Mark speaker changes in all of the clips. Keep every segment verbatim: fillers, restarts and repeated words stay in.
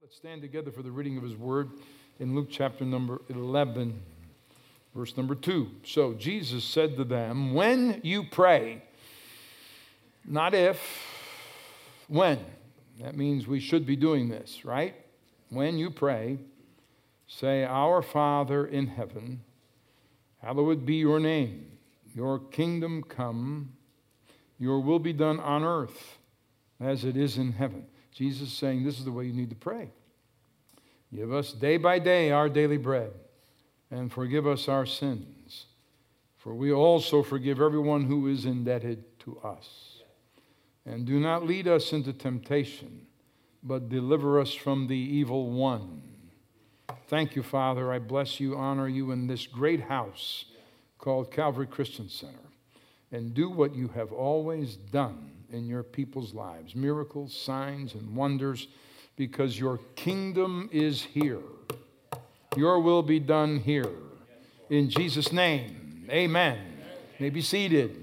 Speaker 1: Let's stand together for the reading of his word in Luke chapter number eleven, verse number two. So Jesus said to them, when you pray, not if, when. That means we should be doing this, right? When you pray, say, Our Father in heaven, hallowed be your name. Your kingdom come, your will be done on earth as it is in heaven. Jesus is saying this is the way you need to pray. Give us day by day our daily bread, and forgive us our sins, for we also forgive everyone who is indebted to us. And do not lead us into temptation, but deliver us from the evil one. Thank you, Father. I bless you, honor you in this great house called Calvary Christian Center, and do what you have always done in your people's lives, miracles, signs, and wonders, because your kingdom is here. Your will be done here. In Jesus' name, amen. You may be seated.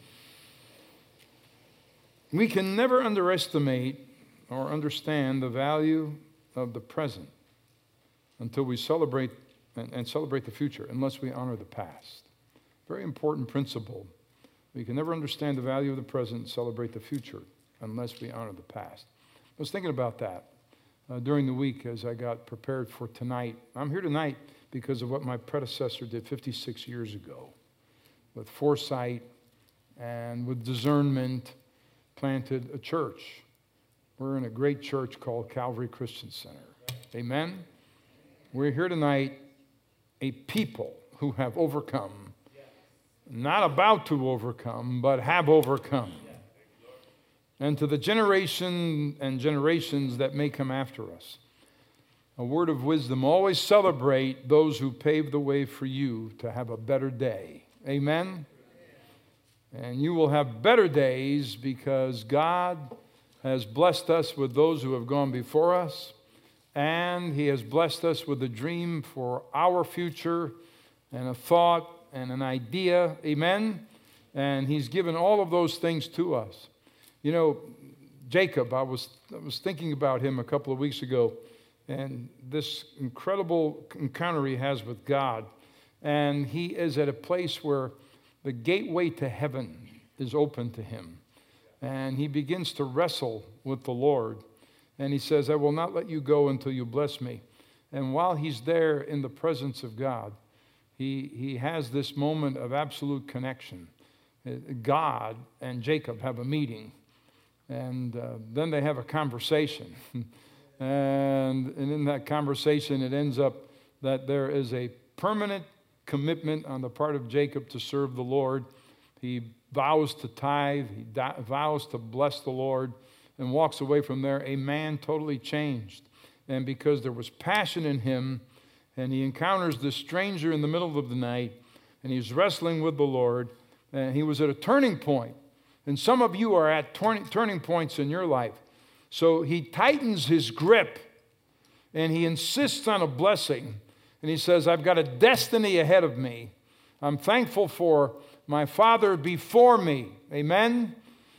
Speaker 1: We can never underestimate or understand the value of the present until we celebrate and, and celebrate the future, unless we honor the past. Very important principle. We can never understand the value of the present and celebrate the future unless we honor the past. I was thinking about that uh, during the week as I got prepared for tonight. I'm here tonight because of what my predecessor did fifty-six years ago. With foresight and with discernment, planted a church. We're in a great church called Calvary Christian Center. Amen? We're here tonight, a people who have overcome. Not about to overcome, but have overcome. And to the generation and generations that may come after us, a word of wisdom: always celebrate those who paved the way for you to have a better day. Amen? And you will have better days because God has blessed us with those who have gone before us, and He has blessed us with a dream for our future and a thought and an idea, amen? And He's given all of those things to us. You know, Jacob, I was, I was thinking about him a couple of weeks ago, and this incredible encounter he has with God. And he is at a place where the gateway to heaven is open to him. And he begins to wrestle with the Lord. And he says, I will not let you go until you bless me. And while he's there in the presence of God, He, he has this moment of absolute connection. God and Jacob have a meeting, and uh, then they have a conversation. and, and in that conversation, it ends up that there is a permanent commitment on the part of Jacob to serve the Lord. He vows to tithe, he di- vows to bless the Lord, and walks away from there a man totally changed. And because there was passion in him, and he encounters this stranger in the middle of the night, and he's wrestling with the Lord, and he was at a turning point. And some of you are at turning, turning points in your life. So he tightens his grip, and he insists on a blessing. And he says, I've got a destiny ahead of me. I'm thankful for my father before me. Amen?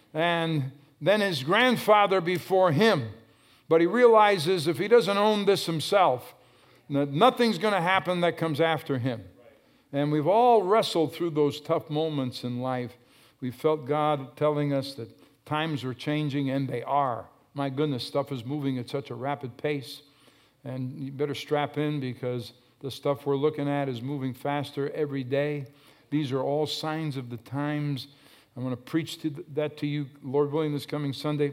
Speaker 1: And then his grandfather before him. But he realizes if he doesn't own this himself, nothing's going to happen that comes after him. And we've all wrestled through those tough moments in life. We felt God telling us that times are changing, and they are. My goodness, stuff is moving at such a rapid pace. And you better strap in because the stuff we're looking at is moving faster every day. These are all signs of the times. I'm going to preach to that to you, Lord willing, this coming Sunday.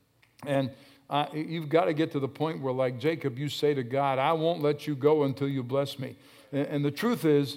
Speaker 1: And Uh, you've got to get to the point where, like Jacob, you say to God, I won't let you go until you bless me. And, and the truth is,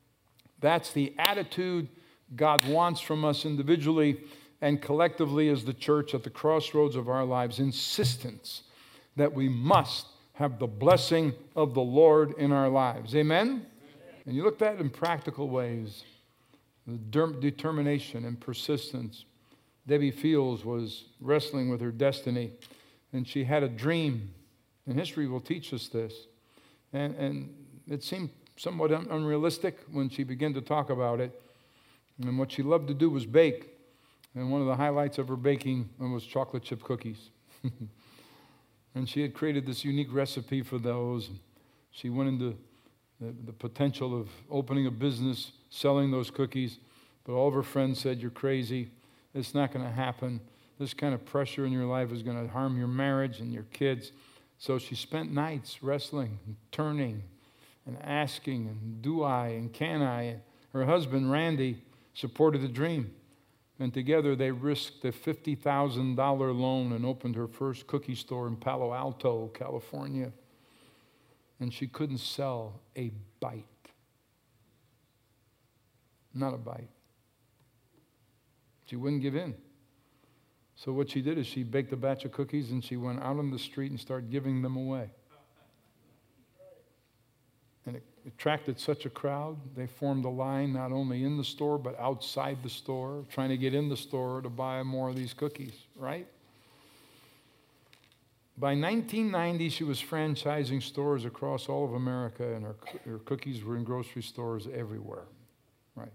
Speaker 1: that's the attitude God wants from us individually and collectively as the church at the crossroads of our lives. Insistence that we must have the blessing of the Lord in our lives. Amen? Amen. And you look at it in practical ways. The de- determination and persistence. Debbie Fields was wrestling with her destiny. And she had a dream, and history will teach us this. And, and it seemed somewhat un- unrealistic when she began to talk about it. And what she loved to do was bake. And one of the highlights of her baking was chocolate chip cookies. And she had created this unique recipe for those. She went into the, the potential of opening a business, selling those cookies. But all of her friends said, you're crazy. It's not going to happen. This kind of pressure in your life is going to harm your marriage and your kids. So she spent nights wrestling and turning and asking, and do I and can I? Her husband, Randy, supported the dream. And together they risked a fifty thousand dollars loan and opened her first cookie store in Palo Alto, California. And she couldn't sell a bite. Not a bite. She wouldn't give in. So what she did is she baked a batch of cookies and she went out on the street and started giving them away. And it attracted such a crowd, they formed a line not only in the store but outside the store, trying to get in the store to buy more of these cookies, right? By nineteen ninety, she was franchising stores across all of America, and her, her cookies were in grocery stores everywhere, right?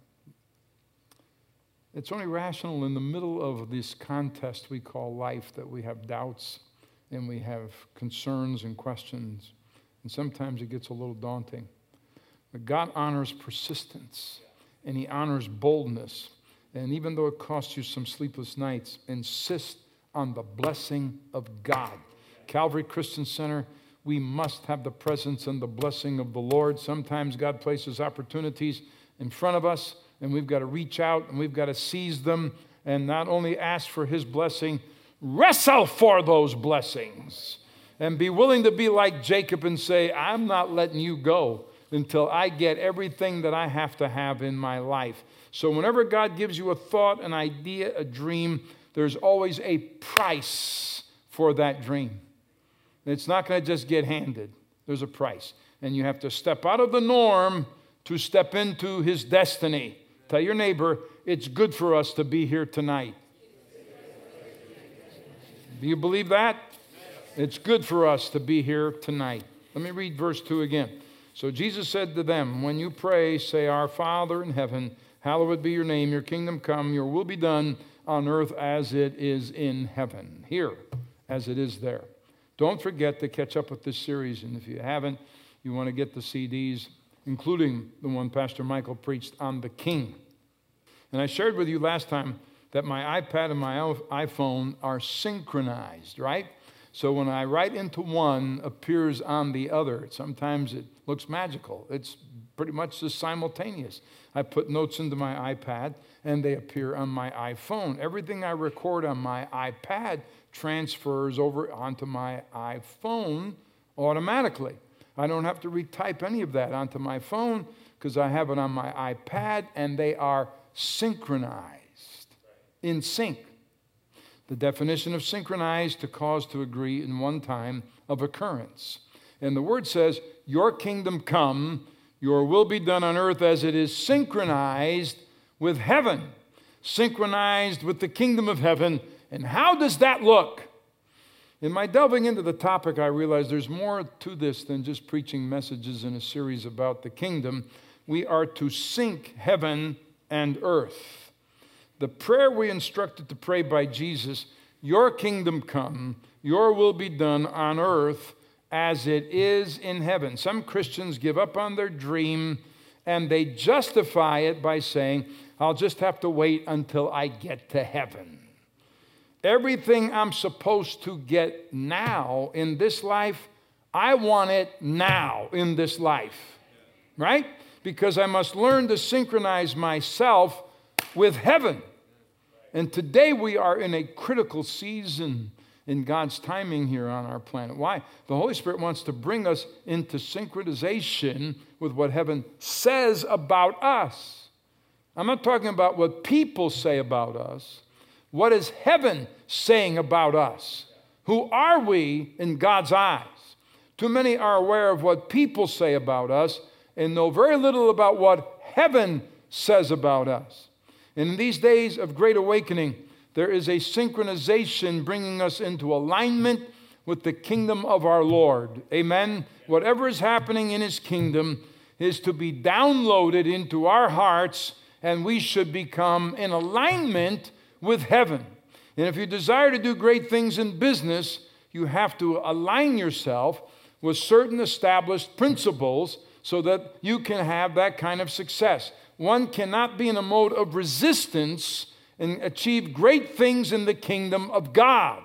Speaker 1: It's only rational in the middle of this contest we call life that we have doubts and we have concerns and questions. And sometimes it gets a little daunting. But God honors persistence, and He honors boldness. And even though it costs you some sleepless nights, insist on the blessing of God. Calvary Christian Center, we must have the presence and the blessing of the Lord. Sometimes God places opportunities in front of us, and we've got to reach out, and we've got to seize them, and not only ask for His blessing, wrestle for those blessings. And be willing to be like Jacob and say, I'm not letting you go until I get everything that I have to have in my life. So whenever God gives you a thought, an idea, a dream, there's always a price for that dream. It's not going to just get handed. There's a price. And you have to step out of the norm to step into His destiny. Tell your neighbor, it's good for us to be here tonight. Do you believe that? It's good for us to be here tonight. Let me read verse two again. So Jesus said to them, when you pray, say, Our Father in heaven, hallowed be your name, your kingdom come, your will be done on earth as it is in heaven. Here, as it is there. Don't forget to catch up with this series. And if you haven't, you want to get the C Ds, including the one Pastor Michael preached on the King. And I shared with you last time that my iPad and my iPhone are synchronized, right? So when I write into one, appears on the other. Sometimes it looks magical. It's pretty much just simultaneous. I put notes into my iPad, and they appear on my iPhone. Everything I record on my iPad transfers over onto my iPhone automatically. I don't have to retype any of that onto my phone because I have it on my iPad, and they are synchronized, in sync. The definition of synchronized, to cause to agree in one time of occurrence. And the word says, your kingdom come, your will be done on earth as it is synchronized with heaven. Synchronized with the kingdom of heaven. And how does that look? In my delving into the topic, I realized there's more to this than just preaching messages in a series about the kingdom. We are to sync heaven and earth. The prayer we instructed to pray by Jesus, your kingdom come, your will be done on earth as it is in heaven. Some Christians give up on their dream and they justify it by saying, I'll just have to wait until I get to heaven. Everything I'm supposed to get now in this life, I want it now in this life, right? Because I must learn to synchronize myself with heaven. And today we are in a critical season in God's timing here on our planet. Why? The Holy Spirit wants to bring us into synchronization with what heaven says about us. I'm not talking about what people say about us. What is heaven saying about us? Who are we in God's eyes? Too many are aware of what people say about us and know very little about what heaven says about us. And in these days of great awakening, there is a synchronization bringing us into alignment with the kingdom of our Lord. Amen? Whatever is happening in His kingdom is to be downloaded into our hearts, and we should become in alignment with heaven. And if you desire to do great things in business, You have to align yourself with certain established principles so that you can have that kind of success. One cannot be in a mode of resistance and achieve great things in the kingdom of God.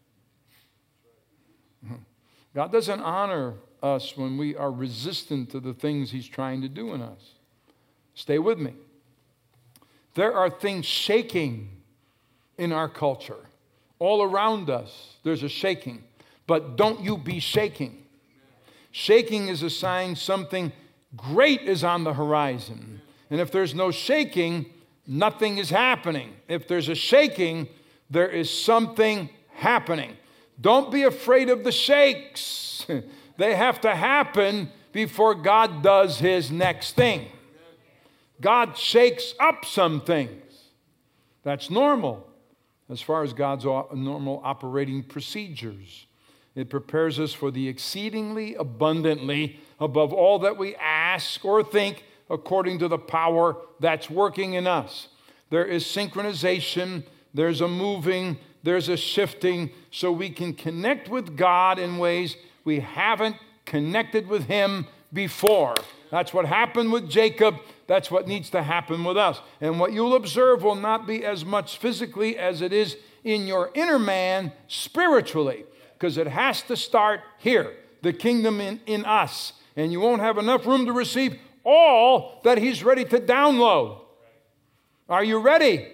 Speaker 1: God doesn't honor us when we are resistant to the things He's trying to do in us. Stay with me. There are things shaking in our culture. All around us, there's a shaking. But don't you be shaking. Shaking is a sign something great is on the horizon. And if there's no shaking, nothing is happening. If there's a shaking, there is something happening. Don't be afraid of the shakes. They have to happen before God does His next thing. God shakes up some things. That's normal as far as God's normal operating procedures. It prepares us for the exceedingly abundantly above all that we ask or think according to the power that's working in us. There is synchronization, there's a moving, there's a shifting, so we can connect with God in ways we haven't connected with Him before. That's what happened with Jacob. That's what needs to happen with us. And what you'll observe will not be as much physically as it is in your inner man spiritually, because it has to start here, the kingdom in, in us. And you won't have enough room to receive all that He's ready to download. Are you ready?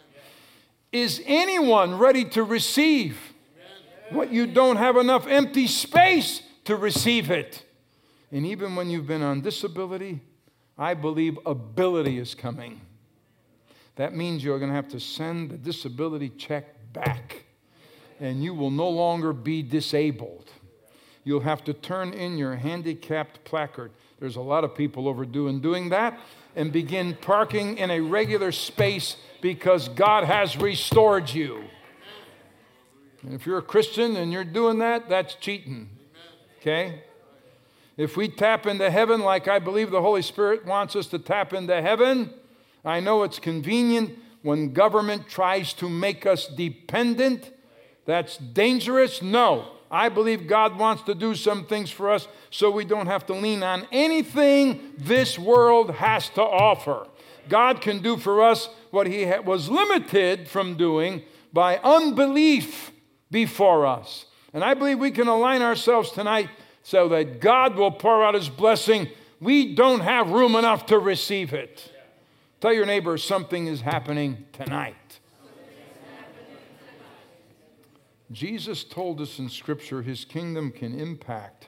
Speaker 1: Is anyone ready to receive what you don't have enough empty space to receive it? And even when you've been on disability, I believe ability is coming. That means you're going to have to send the disability check back. And you will no longer be disabled. You'll have to turn in your handicapped placard. There's a lot of people overdoing doing that, and begin parking in a regular space because God has restored you. And if you're a Christian and you're doing that, that's cheating. Okay? If we tap into heaven like I believe the Holy Spirit wants us to tap into heaven, I know it's convenient when government tries to make us dependent. That's dangerous. No. I believe God wants to do some things for us so we don't have to lean on anything this world has to offer. God can do for us what He was limited from doing by unbelief before us. And I believe we can align ourselves tonight so that God will pour out His blessing. We don't have room enough to receive it. Tell your neighbor something is happening tonight. Jesus told us in Scripture His kingdom can impact,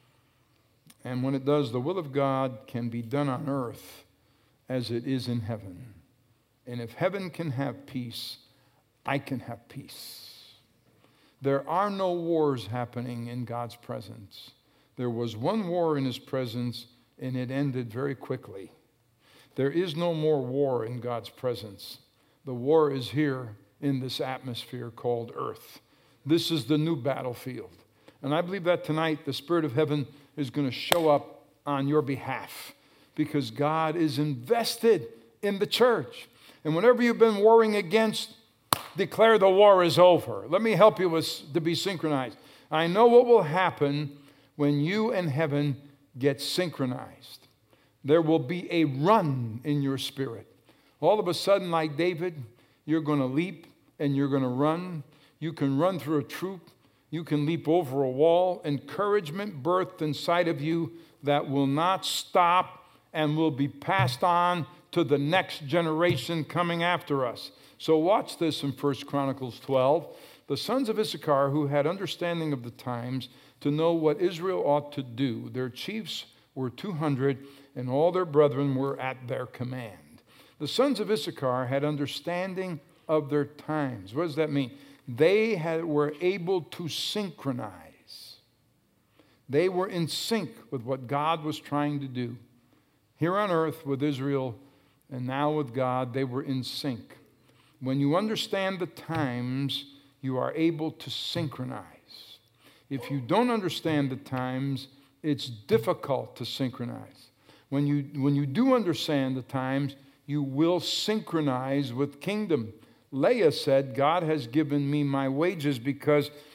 Speaker 1: and when it does, the will of God can be done on earth as it is in heaven. And if heaven can have peace, I can have peace. There are no wars happening in God's presence. There was one war in His presence, and it ended very quickly. There is no more war in God's presence. The war is here in this atmosphere called earth. This is the new battlefield. And I believe that tonight the Spirit of heaven is going to show up on your behalf because God is invested in the church. And whenever you've been warring against, declare the war is over. Let me help you with, to be synchronized. I know what will happen when you and heaven get synchronized. There will be a run in your spirit. All of a sudden, like David, you're going to leap and you're going to run. You can run through a troop. You can leap over a wall. Encouragement birthed inside of you that will not stop and will be passed on to the next generation coming after us. So watch this in First Chronicles twelve. The sons of Issachar, who had understanding of the times to know what Israel ought to do, their chiefs were two hundred, and all their brethren were at their command. The sons of Issachar had understanding of their times. What does that mean? They had, were able to synchronize. They were in sync with what God was trying to do. Here on earth with Israel and now with God, they were in sync. When you understand the times, you are able to synchronize. If you don't understand the times, it's difficult to synchronize. When you, when you do understand the times, you will synchronize with kingdom. Leah said, God has given me my wages because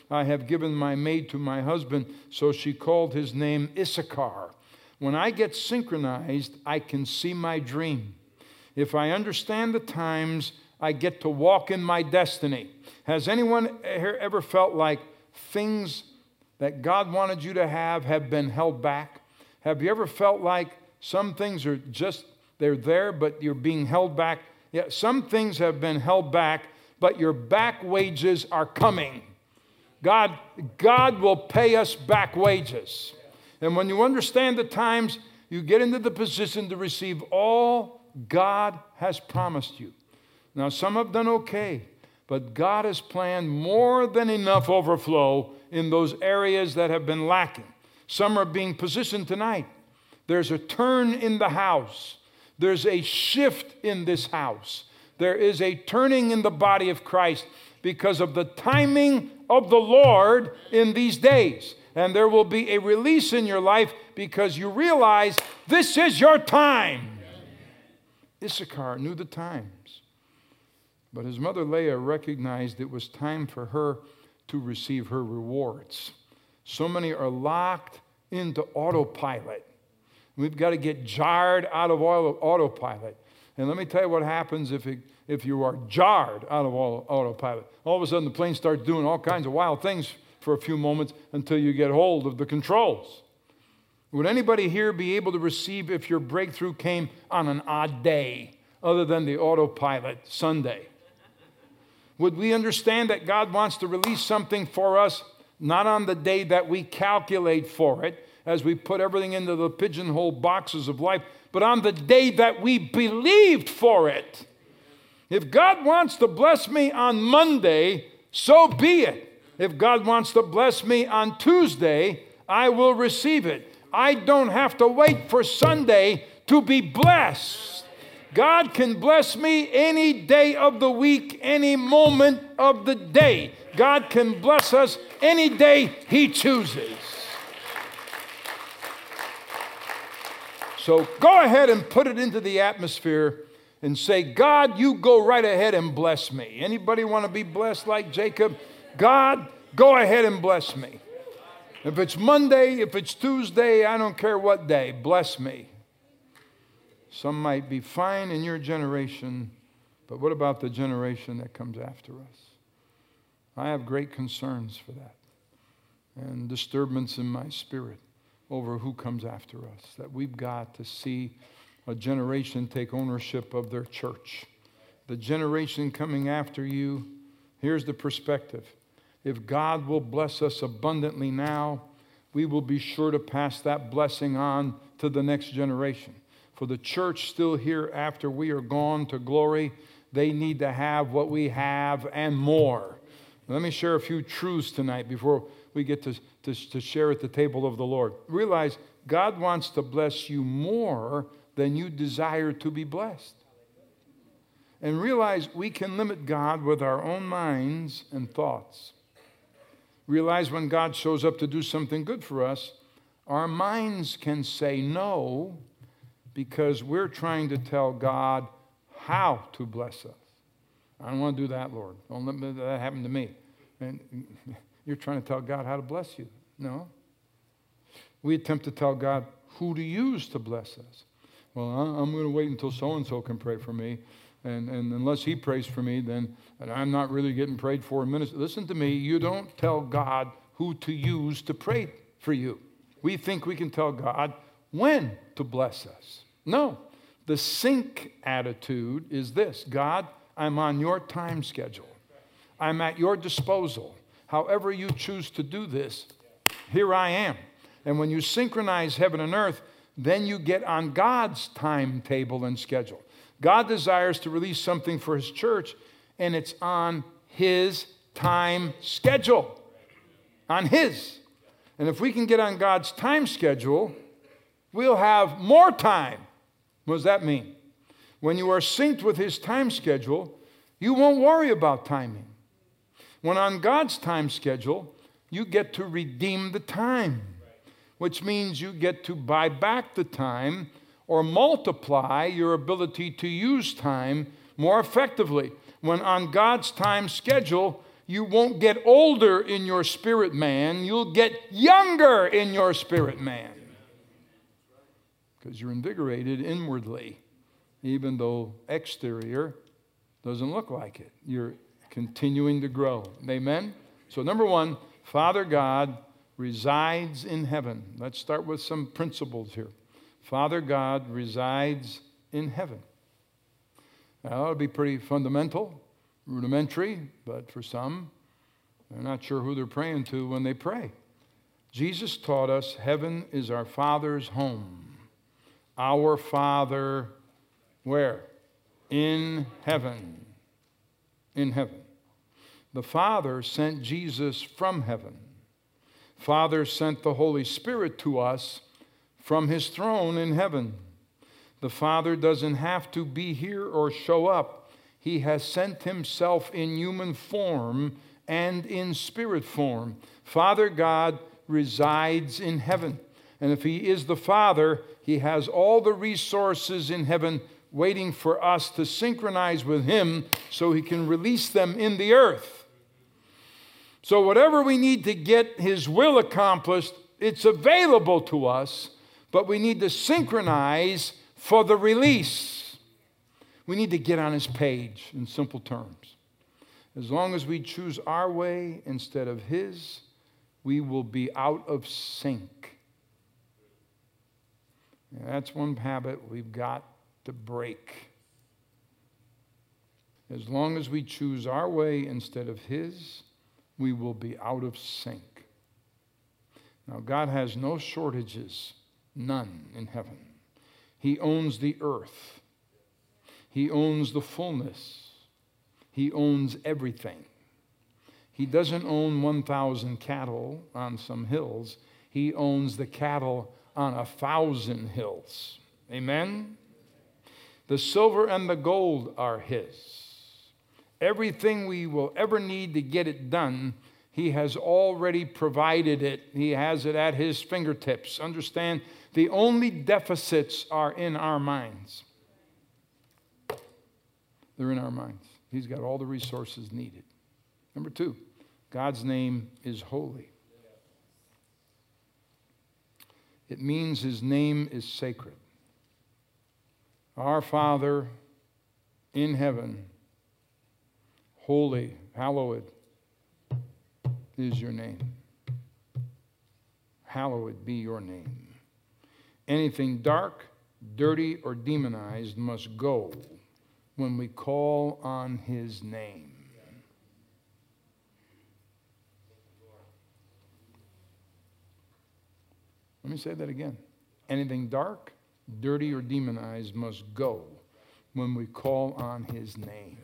Speaker 1: I have given my maid to my husband. So she called his name Issachar. When I get synchronized, I can see my dream. If I understand the times, I get to walk in my destiny. Has anyone ever felt like things that God wanted you to have have been held back? Have you ever felt like some things are just, they're there, but you're being held back? Yeah, some things have been held back, but your back wages are coming. God, God will pay us back wages. And when you understand the times, you get into the position to receive all God has promised you. Now, some have done okay, but God has planned more than enough overflow in those areas that have been lacking. Some are being positioned tonight. There's a turn in the house. There's a shift in this house. There is a turning in the body of Christ because of the timing of the Lord in these days. And there will be a release in your life because you realize this is your time. Issachar knew the times. But his mother Leah recognized it was time for her to receive her rewards. So many are locked into autopilot. We've got to get jarred out of autopilot. And let me tell you what happens if, it, if you are jarred out of autopilot. All of a sudden the plane starts doing all kinds of wild things for a few moments until you get hold of the controls. Would anybody here be able to receive if your breakthrough came on an odd day other than the autopilot Sunday? Would we understand that God wants to release something for us, not on the day that we calculate for it, as we put everything into the pigeonhole boxes of life, but on the day that we believed for it? If God wants to bless me on Monday, so be it. If God wants to bless me on Tuesday, I will receive it. I don't have to wait for Sunday to be blessed. God can bless me any day of the week, any moment of the day. God can bless us any day He chooses. So go ahead and put it into the atmosphere and say, God, you go right ahead and bless me. Anybody want to be blessed like Jacob? God, go ahead and bless me. If it's Monday, if it's Tuesday, I don't care what day, bless me. Some might be fine in your generation, but what about the generation that comes after us? I have great concerns for that and disturbance in my spirit over who comes after us, that we've got to see a generation take ownership of their church. The generation coming after you, here's the perspective. If God will bless us abundantly now, we will be sure to pass that blessing on to the next generation. For the church still here after we are gone to glory, they need to have what we have and more. Let me share a few truths tonight before we get to, to, to share at the table of the Lord. Realize God wants to bless you more than you desire to be blessed. And realize we can limit God with our own minds and thoughts. Realize when God shows up to do something good for us, our minds can say no because we're trying to tell God how to bless us. I don't want to do that, Lord. Don't let that happen to me. And you're trying to tell God how to bless you. No. We attempt to tell God who to use to bless us. Well, I'm going to wait until so-and-so can pray for me. And, and unless he prays for me, then I'm not really getting prayed for in ministry. Listen to me. You don't tell God who to use to pray for you. We think we can tell God when to bless us. No. The sync attitude is this. God, I'm on your time schedule. I'm at your disposal. However you choose to do this, here I am. And when you synchronize heaven and earth, then you get on God's timetable and schedule. God desires to release something for His church, and it's on His time schedule. On His. And if we can get on God's time schedule, we'll have more time. What does that mean? When you are synced with His time schedule, you won't worry about timing. When on God's time schedule, you get to redeem the time, which means you get to buy back the time or multiply your ability to use time more effectively. When on God's time schedule, you won't get older in your spirit man. You'll get younger in your spirit man. Because you're invigorated inwardly, even though exterior doesn't look like it. You're continuing to grow. Amen? So number one, Father God resides in heaven. Let's start with some principles here. Father God resides in heaven. Now, that would be pretty fundamental, rudimentary, but for some, they're not sure who they're praying to when they pray. Jesus taught us heaven is our Father's home. Our Father, where? In heaven. In heaven. The Father sent Jesus from heaven. Father sent the Holy Spirit to us from his throne in heaven. The Father doesn't have to be here or show up. He has sent himself in human form and in spirit form. Father God resides in heaven. And if he is the Father, he has all the resources in heaven waiting for us to synchronize with him so he can release them in the earth. So whatever we need to get his will accomplished, it's available to us, but we need to synchronize for the release. We need to get on his page in simple terms. As long as we choose our way instead of his, we will be out of sync. And that's one habit we've got to break. As long as we choose our way instead of his, we will be out of sync. Now, God has no shortages, none in heaven. He owns the earth. He owns the fullness. He owns everything. He doesn't own one thousand cattle on some hills. He owns the cattle on a thousand hills. Amen? The silver and the gold are his. Everything we will ever need to get it done, he has already provided it. He has it at his fingertips. Understand, the only deficits are in our minds. They're in our minds. He's got all the resources needed. Number two, God's name is holy. It means his name is sacred. Our Father in heaven, holy, hallowed is your name. Hallowed be your name. Anything dark, dirty, or demonized must go when we call on his name. Let me say that again. Anything dark, dirty, or demonized must go when we call on his name.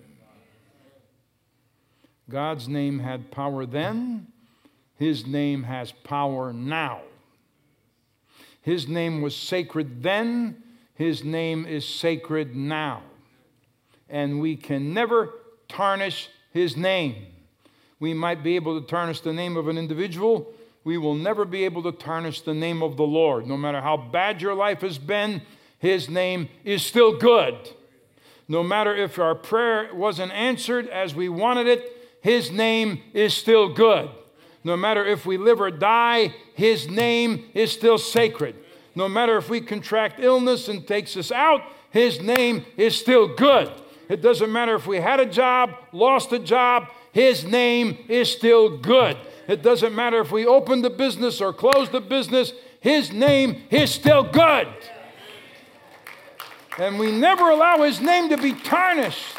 Speaker 1: God's name had power then. His name has power now. His name was sacred then. His name is sacred now. And we can never tarnish his name. We might be able to tarnish the name of an individual. We will never be able to tarnish the name of the Lord. No matter how bad your life has been, his name is still good. No matter if our prayer wasn't answered as we wanted it, his name is still good. No matter if we live or die, his name is still sacred. No matter if we contract illness and takes us out, his name is still good. It doesn't matter if we had a job, lost a job, his name is still good. It doesn't matter if we opened a business or closed a business, his name is still good. And we never allow his name to be tarnished.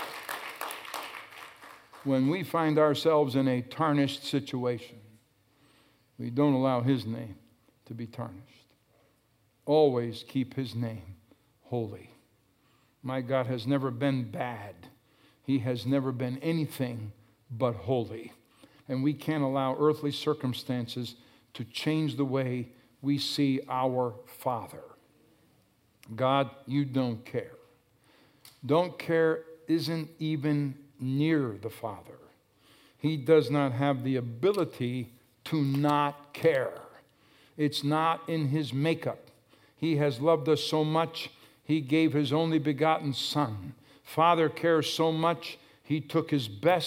Speaker 1: When we find ourselves in a tarnished situation, we don't allow his name to be tarnished. Always keep his name holy. My God has never been bad. He has never been anything but holy. And we can't allow earthly circumstances to change the way we see our Father. God, you don't care. Don't care isn't even near the Father. He does not have the ability to not care. It's not in his makeup. He has loved us so much, he gave his only begotten Son. Father cares so much, he took his best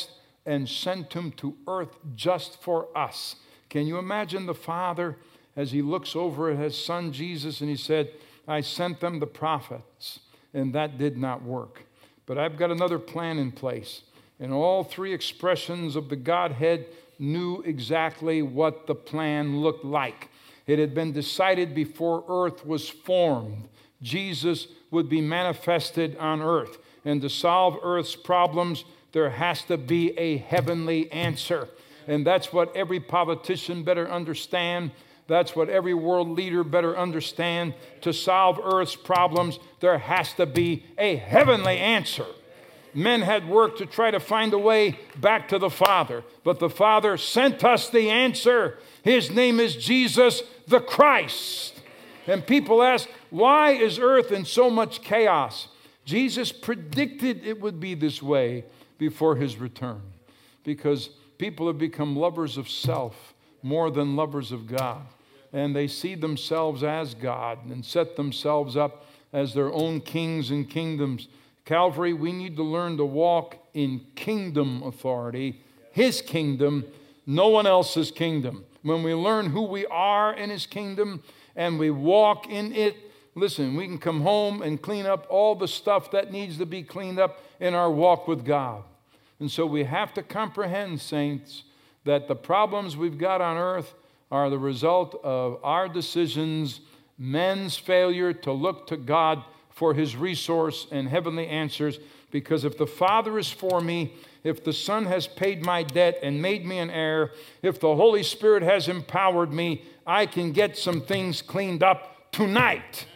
Speaker 1: and sent him to earth just for us. Can you imagine the Father as he looks over at his son Jesus and he said, I sent them the prophets, and that did not work. But I've got another plan in place. And all three expressions of the Godhead knew exactly what the plan looked like. It had been decided before earth was formed. Jesus would be manifested on earth. And to solve earth's problems, there has to be a heavenly answer. And that's what every politician better understand. That's what every world leader better understand. To solve earth's problems, there has to be a heavenly answer. Men had worked to try to find a way back to the Father, but the Father sent us the answer. His name is Jesus the Christ. And people ask, why is earth in so much chaos? Jesus predicted it would be this way before his return, because people have become lovers of self more than lovers of God. And they see themselves as God and set themselves up as their own kings and kingdoms. Calvary, we need to learn to walk in kingdom authority, his kingdom, no one else's kingdom. When we learn who we are in his kingdom and we walk in it, listen, we can come home and clean up all the stuff that needs to be cleaned up in our walk with God. And so we have to comprehend, saints, that the problems we've got on earth are the result of our decisions, men's failure to look to God for his resource and heavenly answers. Because if the Father is for me, if the Son has paid my debt and made me an heir, if the Holy Spirit has empowered me, I can get some things cleaned up tonight.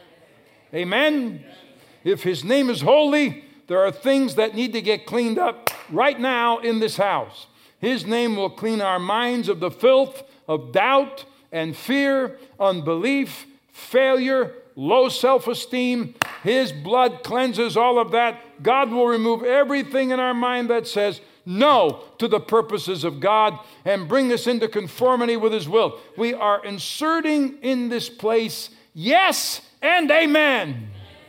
Speaker 1: Amen? If his name is holy, there are things that need to get cleaned up right now in this house. His name will clean our minds of the filth of doubt and fear, unbelief, failure, low self-esteem. His blood cleanses all of that. God will remove everything in our mind that says no to the purposes of God and bring us into conformity with his will. We are inserting in this place yes and amen.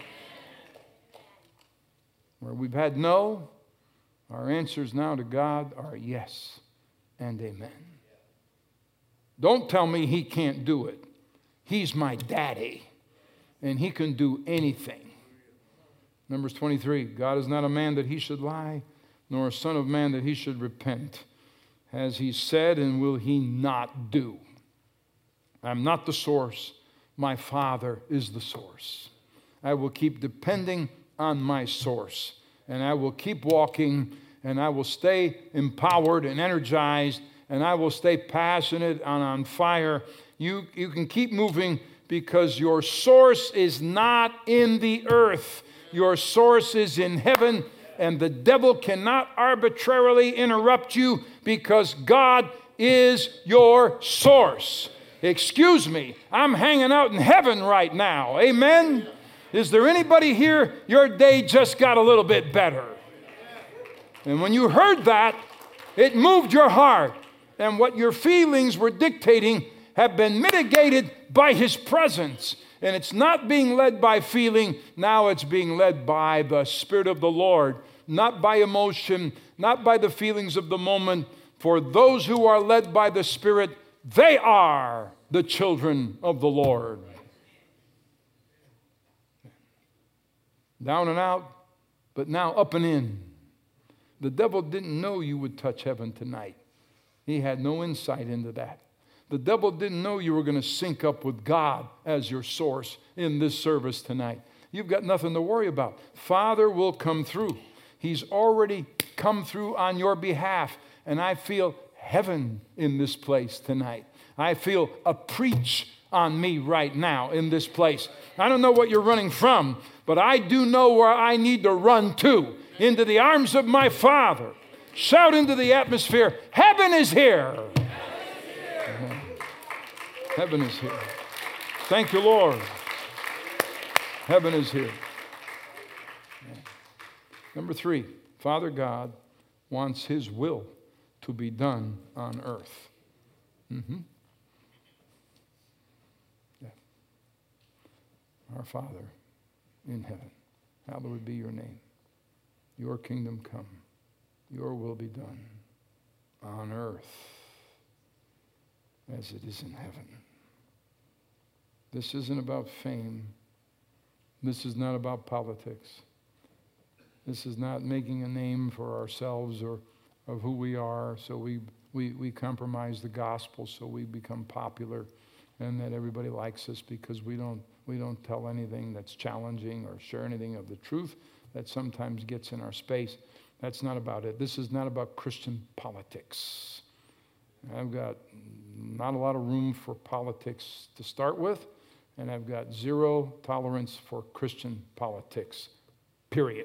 Speaker 1: Where we've had no, our answers now to God are yes and amen. Don't tell me he can't do it. He's my daddy, and he can do anything. Numbers twenty-three, God is not a man that he should lie, nor a son of man that he should repent. Has he said, and will he not do? I'm not the source. My Father is the source. I will keep depending on my source, and I will keep walking, and I will stay empowered and energized, and I will stay passionate and on fire. You, you can keep moving because your source is not in the earth. Your source is in heaven, and the devil cannot arbitrarily interrupt you because God is your source. Excuse me, I'm hanging out in heaven right now. Amen? Is there anybody here, your day just got a little bit better? And when you heard that, it moved your heart. And what your feelings were dictating have been mitigated by his presence. And it's not being led by feeling. Now it's being led by the Spirit of the Lord. Not by emotion, not by the feelings of the moment. For those who are led by the Spirit, they are the children of the Lord. Down and out, but now up and in. The devil didn't know you would touch heaven tonight. He had no insight into that. The devil didn't know you were going to sync up with God as your source in this service tonight. You've got nothing to worry about. Father will come through. He's already come through on your behalf. And I feel heaven in this place tonight. I feel a preach on me right now in this place. I don't know what you're running from, but I do know where I need to run to, into the arms of my Father. Shout into the atmosphere, heaven is here. Amen. Heaven is here. Thank you, Lord. Heaven is here. Number three, Father God wants his will to be done on earth. Mm-hmm. Yeah. Our Father in heaven, hallowed be your name. Your kingdom come. Your will be done on earth as it is in heaven. This isn't about fame. This is not about politics. This is not making a name for ourselves or of who we are, so we, we, we compromise the gospel so we become popular and that everybody likes us because we don't, we don't tell anything that's challenging or share anything of the truth that sometimes gets in our space. That's not about it. This is not about Christian politics. I've got not a lot of room for politics to start with, and I've got zero tolerance for Christian politics, period.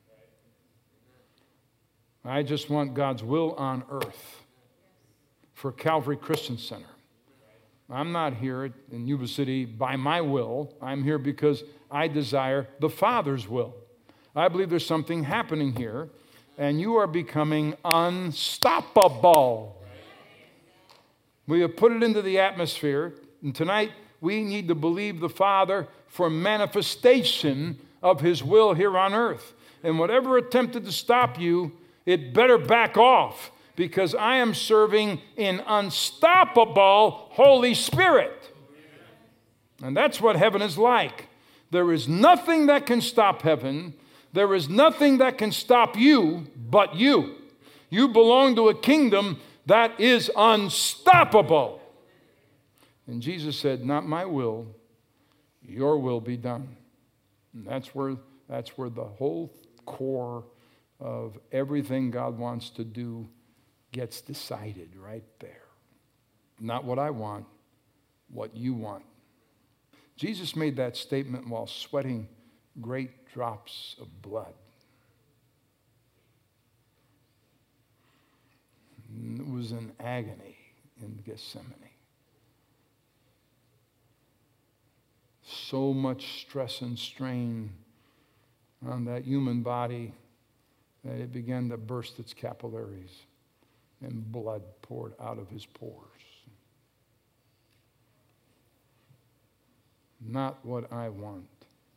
Speaker 1: I just want God's will on earth for Calvary Christian Center. I'm not here in Yuba City by my will. I'm here because I desire the Father's will. I believe there's something happening here, and you are becoming unstoppable. We have put it into the atmosphere, and tonight we need to believe the Father for manifestation of His will here on earth. And whatever attempted to stop you, it better back off, because I am serving an unstoppable Holy Spirit. And that's what heaven is like. There is nothing that can stop heaven. There is nothing that can stop you but you. You belong to a kingdom that is unstoppable. And Jesus said, not my will, your will be done. And that's where, that's where the whole core of everything God wants to do gets decided right there. Not what I want, what you want. Jesus made that statement while sweating great drops of blood. It was in agony in Gethsemane. So much stress and strain on that human body that it began to burst its capillaries and blood poured out of his pores. Not what I want,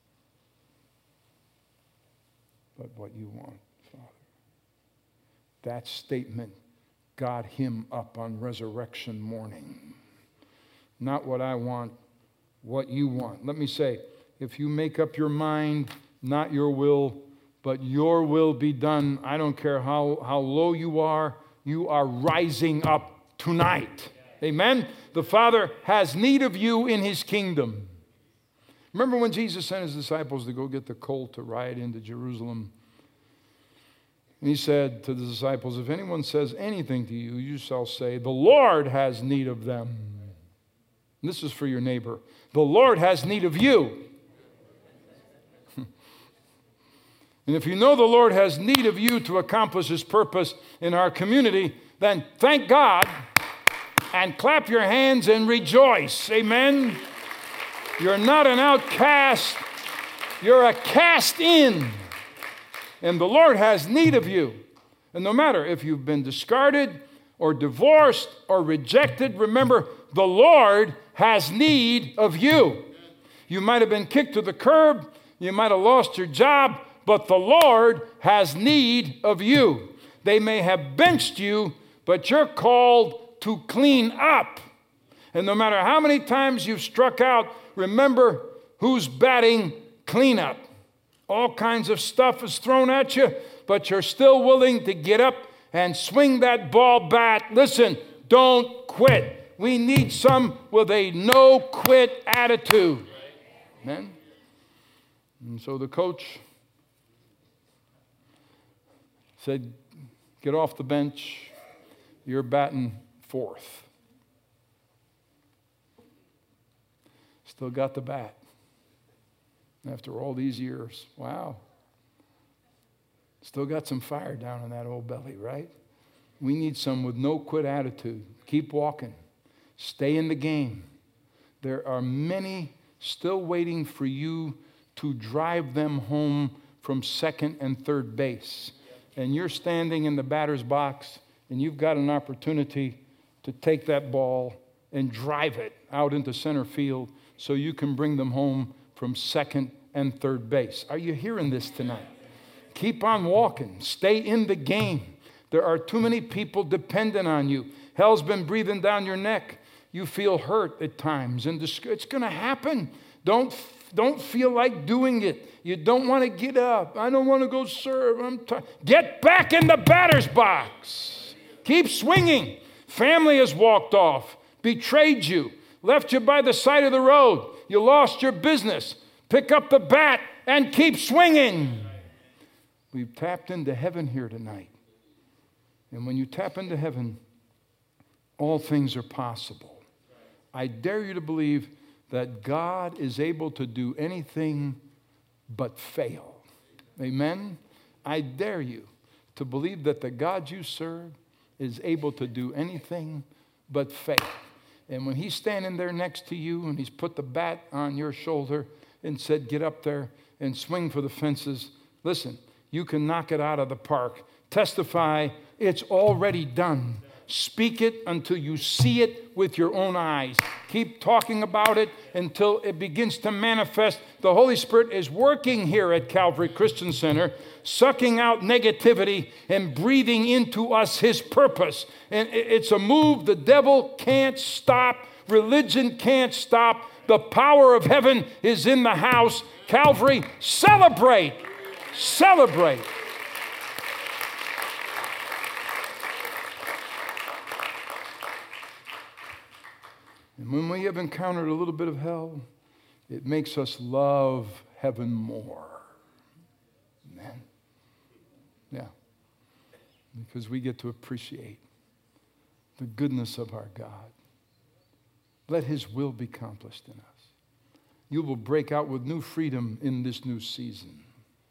Speaker 1: but what you want, Father. That statement got him up on resurrection morning. Not what I want, what you want. Let me say, if you make up your mind, not your will, but your will be done, I don't care how, how low you are, you are rising up tonight. Amen? The Father has need of you in His kingdom. Remember when Jesus sent His disciples to go get the colt to ride into Jerusalem? And He said to the disciples, if anyone says anything to you, you shall say, the Lord has need of them. And this is for your neighbor. The Lord has need of you. And if you know the Lord has need of you to accomplish His purpose in our community, then thank God and clap your hands and rejoice. Amen? You're not an outcast. You're a cast in. And the Lord has need of you. And no matter if you've been discarded or divorced or rejected, remember, the Lord has need of you. You might have been kicked to the curb. You might have lost your job. But the Lord has need of you. They may have benched you, but you're called to clean up. And no matter how many times you've struck out, remember who's batting cleanup. All kinds of stuff is thrown at you, but you're still willing to get up and swing that ball bat. Listen, don't quit. We need some with a no-quit attitude. Amen? And so the coach said, get off the bench. You're batting fourth. Still got the bat. After all these years, wow. Still got some fire down in that old belly, right? We need some with no quit attitude. Keep walking. Stay in the game. There are many still waiting for you to drive them home from second and third base. And you're standing in the batter's box, and you've got an opportunity to take that ball and drive it out into center field so you can bring them home from second and third base. Are you hearing this tonight? Keep on walking. Stay in the game. There are too many people dependent on you. Hell's been breathing down your neck. You feel hurt at times, and it's going to happen. Don't, don't feel like doing it. You don't want to get up. I don't want to go serve. I'm tired. Get back in the batter's box. Keep swinging. Family has walked off, betrayed you, left you by the side of the road. You lost your business. Pick up the bat and keep swinging. We've tapped into heaven here tonight. And when you tap into heaven, all things are possible. I dare you to believe that God is able to do anything but fail. Amen? I dare you to believe that the God you serve is able to do anything but fail. And when he's standing there next to you and he's put the bat on your shoulder and said, get up there and swing for the fences, listen, you can knock it out of the park. Testify, it's already done. Speak it until you see it with your own eyes. Keep talking about it until it begins to manifest. The Holy Spirit is working here at Calvary Christian Center, sucking out negativity and breathing into us his purpose. And it's a move the devil can't stop. Religion can't stop. The power of heaven is in the house. Calvary, celebrate. Celebrate. And when we have encountered a little bit of hell, it makes us love heaven more. Amen. Yeah. Because we get to appreciate the goodness of our God. Let his will be accomplished in us. You will break out with new freedom in this new season.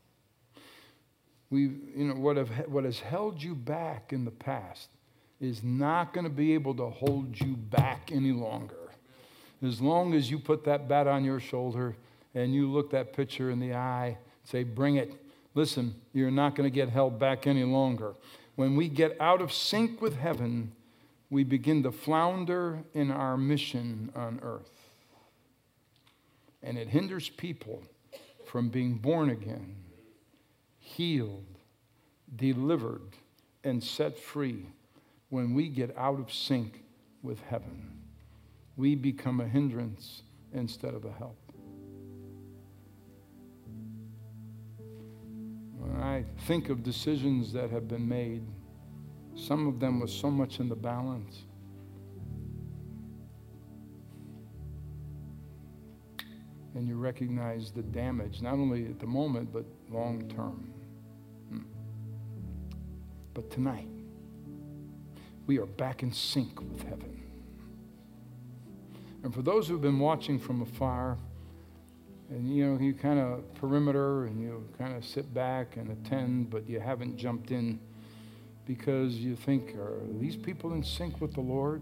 Speaker 1: We, you know, what have what has held you back in the past is not going to be able to hold you back any longer. As long as you put that bat on your shoulder and you look that picture in the eye, say, bring it. Listen, you're not going to get held back any longer. When we get out of sync with heaven, we begin to flounder in our mission on earth. And it hinders people from being born again, healed, delivered, and set free. When we get out of sync with heaven, we become a hindrance instead of a help. When I think of decisions that have been made, some of them with so much in the balance, and you recognize the damage, not only at the moment, but long term. But tonight, we are back in sync with heaven. And for those who've been watching from afar, and you know, you kind of perimeter and you kind of sit back and attend, but you haven't jumped in because you think, are these people in sync with the Lord?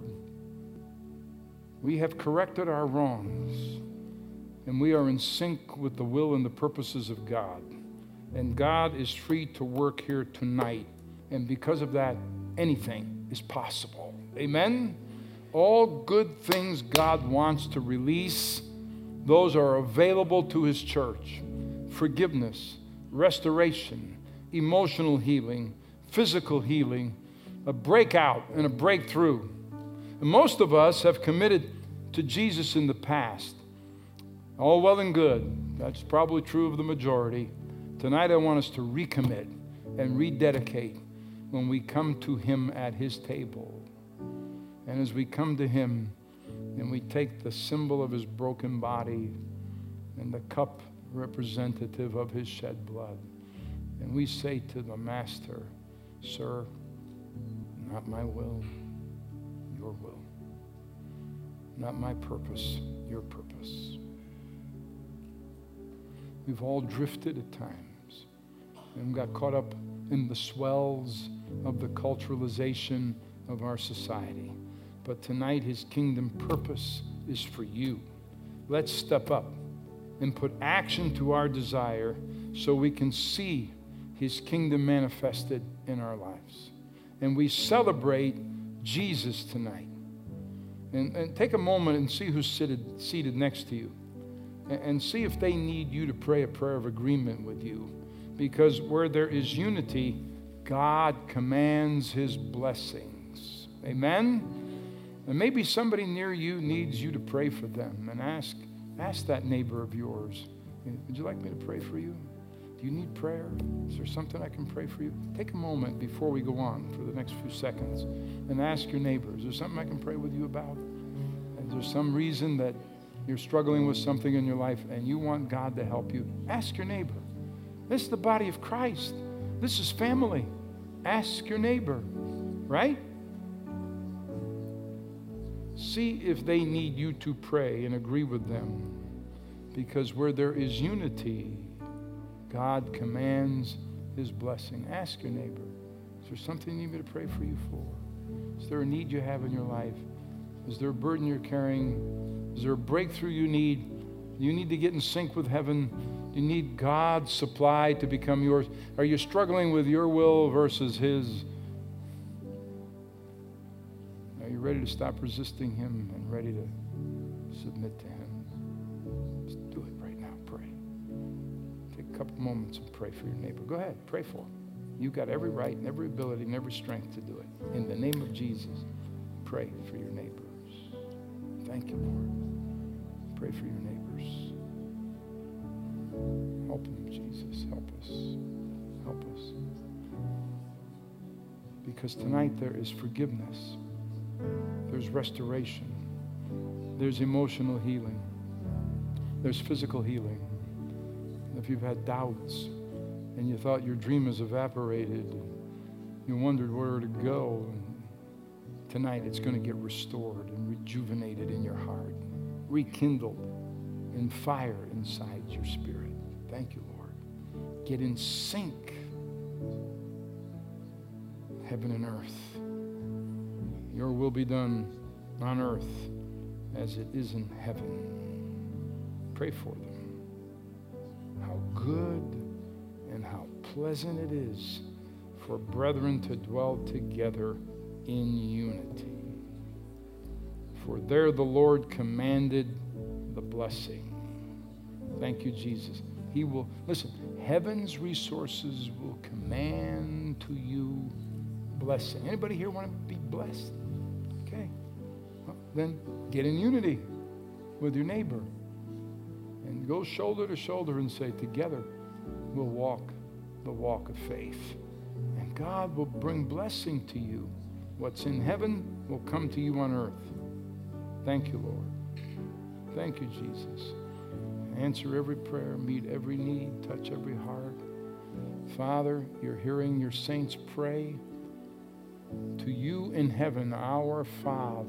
Speaker 1: We have corrected our wrongs, and we are in sync with the will and the purposes of God. And God is free to work here tonight. And because of that, anything is possible. Amen? All good things God wants to release, those are available to his church. Forgiveness, restoration, emotional healing, physical healing, a breakout and a breakthrough. And most of us have committed to Jesus in the past. All well and good. That's probably true of the majority. Tonight I want us to recommit and rededicate when we come to him at his table. And as we come to him and we take the symbol of his broken body and the cup representative of his shed blood, and we say to the Master, sir, not my will, your will. Not my purpose, your purpose. We've all drifted at times and got caught up in the swells of the culturalization of our society. But tonight, his kingdom purpose is for you. Let's step up and put action to our desire so we can see his kingdom manifested in our lives. And we celebrate Jesus tonight. And, and take a moment and see who's seated, seated next to you. And, and see if they need you to pray a prayer of agreement with you. Because where there is unity, God commands his blessings. Amen? And maybe somebody near you needs you to pray for them, and ask, ask that neighbor of yours, would you like me to pray for you? Do you need prayer? Is there something I can pray for you? Take a moment before we go on for the next few seconds and ask your neighbor, is there something I can pray with you about? Is there some reason that you're struggling with something in your life and you want God to help you? Ask your neighbor. This is the body of Christ. This is family. Ask your neighbor, right? See if they need you to pray and agree with them. Because where there is unity, God commands his blessing. Ask your neighbor, is there something you need me to pray for you for? Is there a need you have in your life? Is there a burden you're carrying? Is there a breakthrough you need? Do you need to get in sync with heaven? Do you need God's supply to become yours? Are you struggling with your will versus his? Are you ready to stop resisting him and ready to submit to him? Just do it right now. Pray. Take a couple moments and pray for your neighbor. Go ahead. Pray for him. You've got every right and every ability and every strength to do it. In the name of Jesus, pray for your neighbors. Thank you, Lord. Pray for your neighbors. Help them, Jesus. Help us. Help us. Because tonight there is forgiveness. There's restoration. There's emotional healing. There's physical healing. If you've had doubts and you thought your dream has evaporated, you wondered where to go, tonight it's going to get restored and rejuvenated in your heart, rekindled in fire inside your spirit. Thank you, Lord. Get in sync, heaven and earth. Your will be done on earth as it is in heaven. Pray for them. How good and how pleasant it is for brethren to dwell together in unity. For there the Lord commanded the blessing. Thank you, Jesus. He will, listen, heaven's resources will command to you blessing. Anybody here want to be blessed? Okay. Well, then get in unity with your neighbor and go shoulder to shoulder and say, together we'll walk the walk of faith. And God will bring blessing to you. What's in heaven will come to you on earth. Thank you, Lord. Thank you, Jesus. Answer every prayer, meet every need, touch every heart. Father, you're hearing your saints pray. To you in heaven, our Father,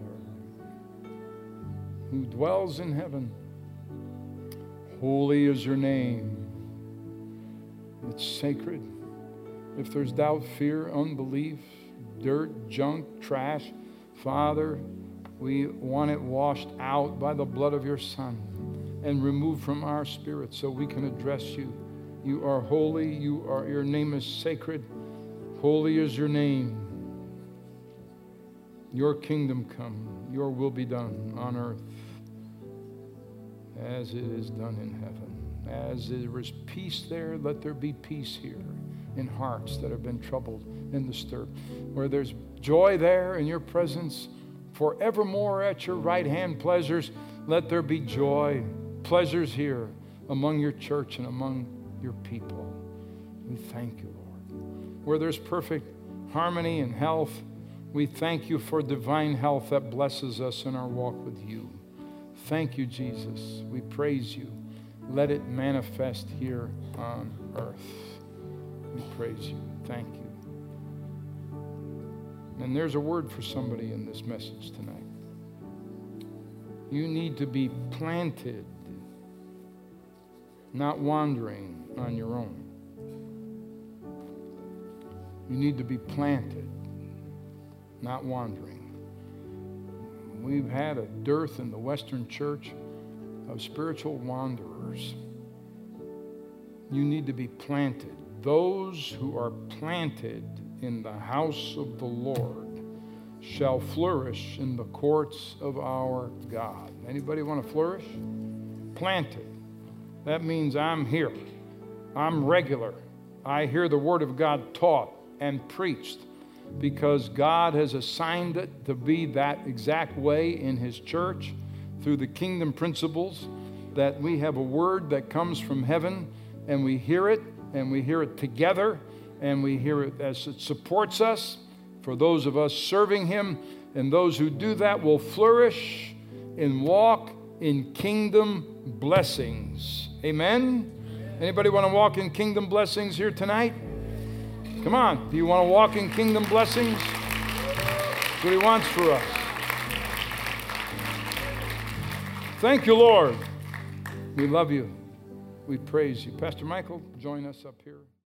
Speaker 1: who dwells in heaven, holy is your name. It's sacred. If there's doubt, fear, unbelief, dirt, junk, trash, Father, we want it washed out by the blood of your Son and removed from our spirit so we can address you. You are holy. You are, your name is sacred. Holy is your name. Your kingdom come. Your will be done on earth as it is done in heaven. As there is peace there, let there be peace here in hearts that have been troubled and disturbed. Where there's joy there in your presence, forevermore at your right hand pleasures, let there be joy, pleasures here among your church and among your people. We thank you, Lord. Where there's perfect harmony and health, we thank you for divine health that blesses us in our walk with you. Thank you, Jesus. We praise you. Let it manifest here on earth. We praise you. Thank you. And there's a word for somebody in this message tonight. You need to be planted, not wandering on your own. You need to be planted, not wandering. We've had a dearth in the Western church of spiritual wanderers. You need to be planted. Those who are planted in the house of the Lord shall flourish in the courts of our God. Anybody want to flourish? Planted. That means I'm here. I'm regular. I hear the Word of God taught and preached, because God has assigned it to be that exact way in His church through the kingdom principles, that we have a word that comes from heaven and we hear it, and we hear it together, and we hear it as it supports us for those of us serving Him, and those who do that will flourish and walk in kingdom blessings. Amen? Anybody want to walk in kingdom blessings here tonight? Come on. Do you want to walk in kingdom blessings? That's what He wants for us. Thank you, Lord. We love you. We praise you. Pastor Michael, join us up here.